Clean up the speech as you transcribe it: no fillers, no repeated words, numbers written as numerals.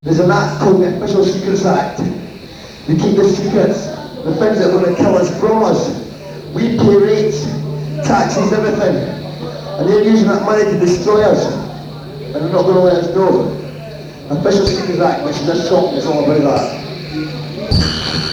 There's an act called the Official Secrets Act. We keep the secrets, the things that are going to kill us from us. We pay rates, taxes, everything. And they're using that money to destroy us. And they're not going to let us know. Official Secrets Act, which is this song is all about that.